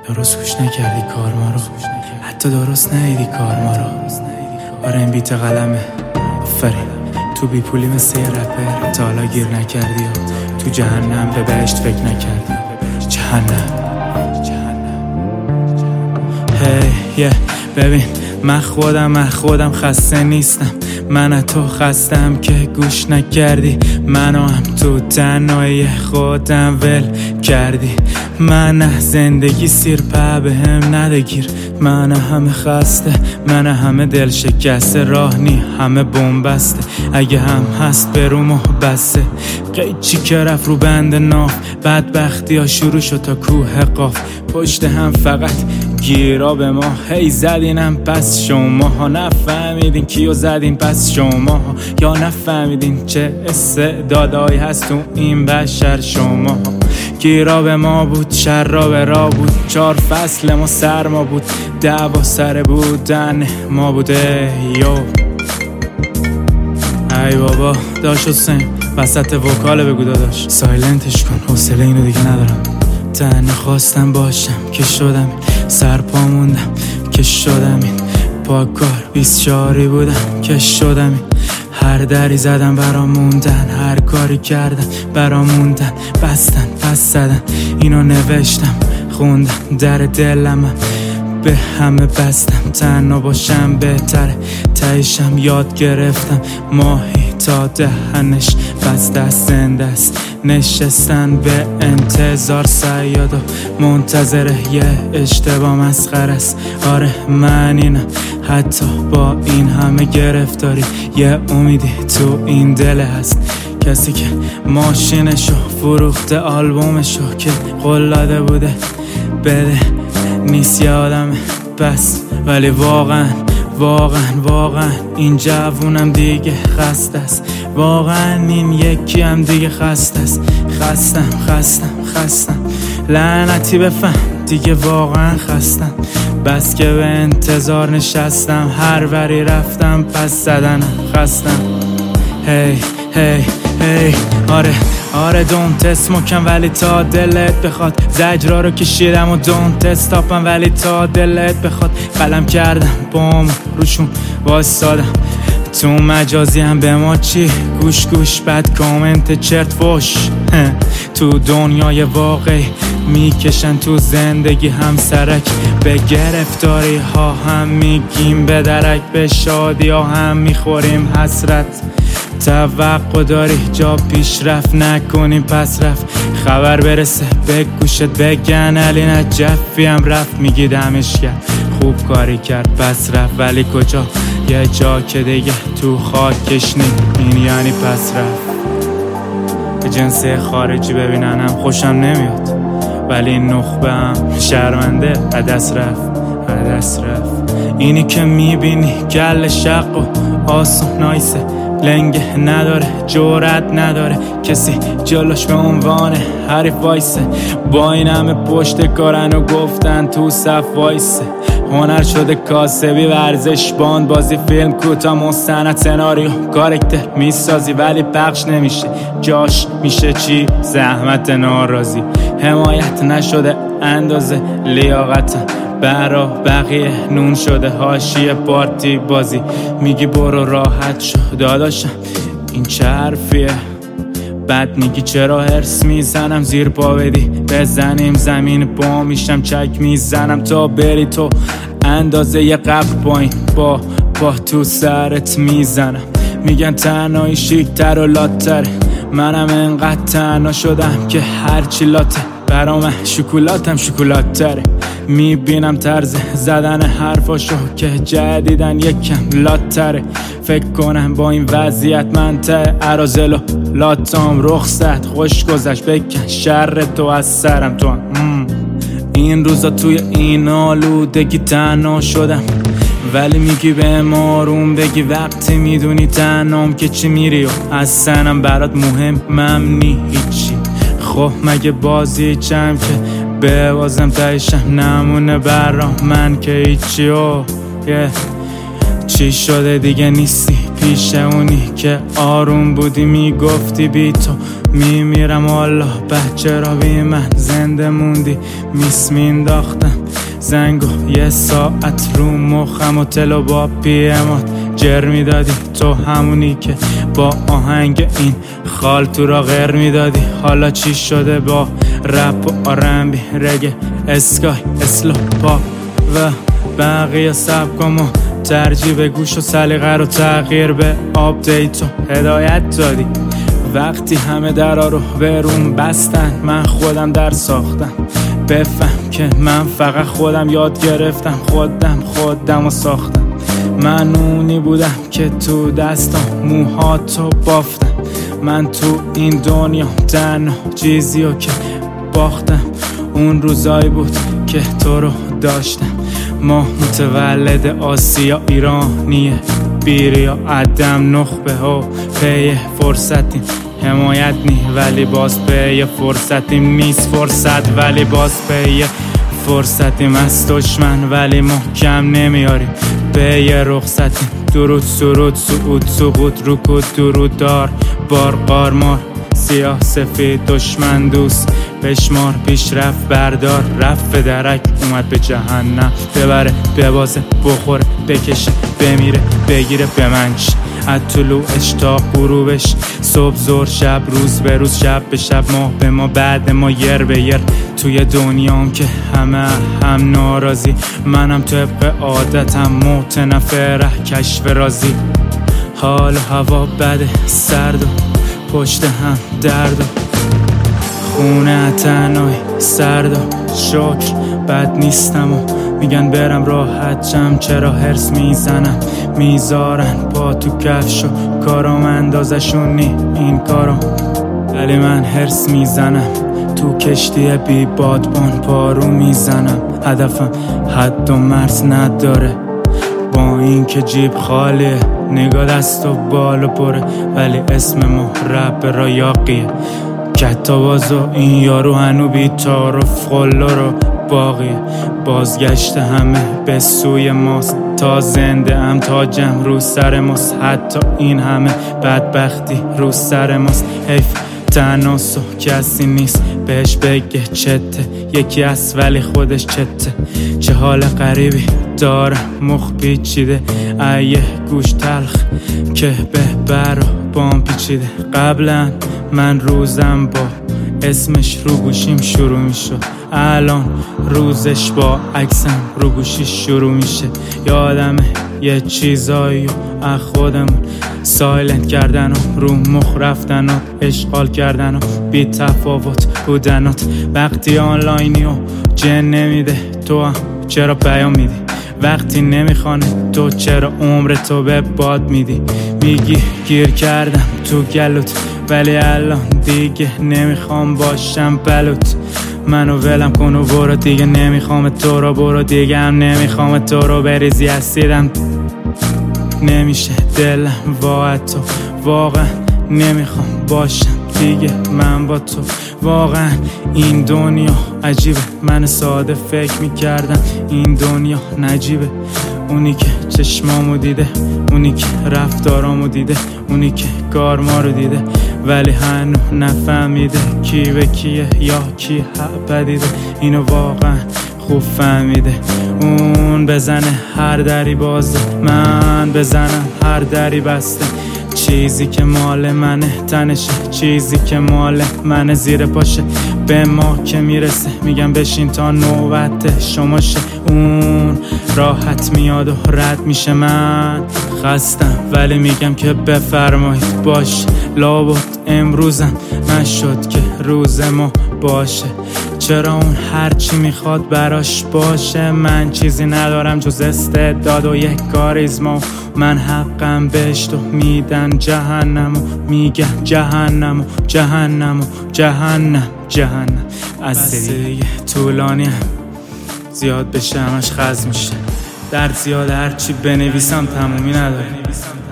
درست گوش نکردی کار ما رو، حتی درست ندیدی کار ما رو. آره این بیت قلمه، آفرین. تو بی پولی مثل یه رپر تا حالا گیر نکردی و تو جهنم به بهشت فکر نکردی. جهنم هی ببین من خودم خسته نیستم، من از تو خستم که گوش نکردی، منو هم تو تنهایی خودم ول کردی. من زندگی سیر په به هم ندگیر، من همه خسته، من همه دل شکسته، راه نی همه بومبسته، اگه هم هست بروم و بسته. قیچی که رفت رو بند ناف، بدبختی ها شروع شد تا کوه قاف، پشت هم فقط گیرا به ما هی زدینم. پس شما ها نفهمیدین کیو زدین، پس شما ها یا نفهمیدین چه استعدادایی هست تو این بشر. شما ها گیرا به ما بود، شر را به را بود، 4 فصل ما سرما بود، دعوا سر بودن ما بوده. ای بابا داش حسین وسط وکاله بگو داداش سایلنتش کن، حوصله اینو دیگه ندارم. تنها خواستم باشم که شدم، سرپا موندم که شدم، این پاکار 24 بودم که شدم، این هر دری زدم برا موندن، هر کاری کردم برا موندن، بستن پس زدن، اینو نوشتم خوندم در دلم، به همه بستم تنها باشم بهتره، تایشم یاد گرفتم ماهی تا دهنش بسته است، زنده است نشستن به انتظار، صیاد و منتظره یه اشتباه مسخره است. آره من اینم حتی با این همه گرفتاری، یه امیدی تو این دل هست، کسی که ماشینشو فروخته، آلبومشو که قلاده بوده بده نیست یه آدمه بس. ولی واقعا این جوونم دیگه خسته است، واقعا این یکی هم دیگه خسته است. خستم لعنتی بفهم دیگه واقعا خستم، بس که به انتظار نشستم، هر وری رفتم پس زدنم خستم. هی آره دونت اسموکم ولی تا دلت بخواد، زجرا رو کشیدم و دونت استاپم ولی تا دلت بخواد، قلم کردم بام روشون واسادم، تو مجازی هم به ما چی گوش بد کامنت چرت فوش، تو دنیای واقعی میکشن تو زندگی هم سرک، به گرفتاری ها هم میگیم به درک، به شادی ها هم میخوریم حسرت. توقع داری جا پیشرفت نکنیم پس رفت، خبر برسه به گوشت بگن علی نجفی هم رفت، میگی دمش کرد خوب کاری کرد پس رفت، ولی کجا؟ یه جا که دیگه تو خاکش نیم، این یعنی پس رفت. به جنسه خارجی ببیننم خوشم نمیاد، ولی این نخبه هم شرمنده عدس رفت. اینی که میبینی گل شق و آسون نایسه، لنگه نداره جرأت نداره کسی جلوش به عنوان حریف وایسه، با این همه پشت کارن و گفتن تو صف وایسه، هنر شده کاسبی ورزش باند بازی فیلم کوتاه مستند سناریو کارکتر میسازی ولی پخش نمیشه، جاش میشه چی؟ زحمت ناراضی، حمایت نشده اندازه لیاقتم، برا بقیه نون شده حاشیه پارتی بازی، میگی برو راحت شو داداشم این چه حرفیه؟ بعد میگی چرا هرس میزنم زیر پا بدی بزنیم زمین پا میشم چک میزنم تا بری تو اندازه یه قبر پایین با تو سرت میزنم، میگن تنهایی شیکتر و لاتره، منم انقدر تنها شدم که هرچی لاته برام شکلات تره، میبینم طرز زدن حرفاشو که جدیدن یکم لاتره، فکر کنم با این وضعیت من ته ارازل و لاتام رخصت خوش گذشت بکن شر تو از سرم تو این روزا توی این آلودگی تنها شدم، ولی میگی به آروم بگی وقتی میدونی تنهام که چی میری و از سنم برات مهمم نی هیچی، خب مگه بازی چم که به بازم تایشم نمونه برام من که هیچی چی شده دیگه نیستی پیش اونی که آروم بودی میگفتی بی تو میمیرم الله بچه را بی من زنده موندی میس مینداختم زنگو یه ساعت رو مخم و تلو با پیمات جر میدادی تو همونی که با آهنگ این خال تو را غیر میدادی حالا چی شده با رپ و آرنبی رگه اسکای اسلو پاپ و بقیه سبکامو ترجیح به گوش و سلیقه رو تغییر به آپدیت و هدایت دادی وقتی همه درا رو به روم بستن من خودم در ساختم بفهم که من فقط خودم یاد گرفتم خودم رو ساختم من اونی بودم که تو دستم موهاتو بافتم من تو این دنیا تنها چیزیو که باختم اون روزایی بود که تو رو داشتم ما متولد آسیا ایرانیه بیریا عدم نخبه ها پی فرصتی حمایت نی ولی باز پی فرصتی نیست فرصت ولی باز پی فرصتیم از دشمن ولی ما کم نمیاریم پی رخصتی درود سرود سعود سقوط رکود درود دار بار قارمار سیاه سفید دشمن دوست بشمار پیشرفت بردار رفت به درک اومد به جهنم ببره ببازه بخوره بکشه بمیره بگیره بمنش از طلوعش تا غروبش صبح ظهر شب روز به روز شب به شب ماه به ما بعد ما یر به یر توی دنیام که همه هم ناراضی منم طبق عادتم متنفره کشف رازی حال و هوا بده سرد و پشت هم درد و خونه تنهایی سرد و شکر بد نیستم و میگن برم راحت شم چرا هرس میزنم میذارن پا تو کفش و کارام اندازشون نی این کارام ولی من هرس میزنم تو کشتی بی بادبان پارو میزنم هدفم حد و مرز نداره با این که جیب خالیه نگاه دست و بالو پره ولی اسم ما رپ را یاقیه کتابازو این یارو هنو بی تعارف خلا رو باقیه بازگشت همه به سوی ماست تا زنده ام تا جمع رو سر ماست حتی این همه بدبختی رو سر ماست حیف تناسو کسی نیست بهش بگه چته یکی از ولی خودش چته چه حال غریبی دارم مخ پیچیده ایه گوش تلخ که به برا بام پیچیده قبلا من روزم با اسمش رو گوشیم شروع میشد الان روزش با عکسم رو گوشیش شروع میشه یادمه یه چیزایی از خودمون سایلنت کردن و رو مخ رفتن و اشغال کردن و بی تفاوت بودنات وقتی آنلاینی و جن نمیده تو هم چرا پیام میدی وقتی نمیخوانه تو چرا عمر تو به باد میدی میگی گیر کردم تو گلوت ولی الان دیگه نمیخوام باشم بلوت منو ولم کن و برو دیگه نمیخوام تو رو برو دیگه هم نمیخوام تو رو بریزی اسیدم نمیشه دلم با تو واقعا نمیخوام باشم دیگه من با تو واقعا این دنیا عجیبه من ساده فکر میکردم این دنیا نجیبه اونی که چشمامو دیده اونی که رفتارامو دیده اونی که کار ما رو دیده ولی هنو نفهمیده کی به کیه یا کی پدیده اینو واقعا خوب فهمیده اون بزنه هر دری بازه من بزنم هر دری بسته چیزی که مال منه تنشه چیزی که مال منه زیر پاشه به ما که میرسه میگم بشین تا نوبت شماشه اون راحت میاد و رد میشه من خستم ولی میگم که بفرمایید باش لابد امروزم نشد که روز ما باشه چرا اون هرچی میخواد براش باشه من چیزی ندارم جز استعداد و یک کاریزما من حقم بهش تو میدن جهنم و میگن جهنم و جهنم و جهنم جهنم از دیگه طولانی هم زیاد بشه همش خز میشه درد زیاد هرچی بنویسم تمومی نداره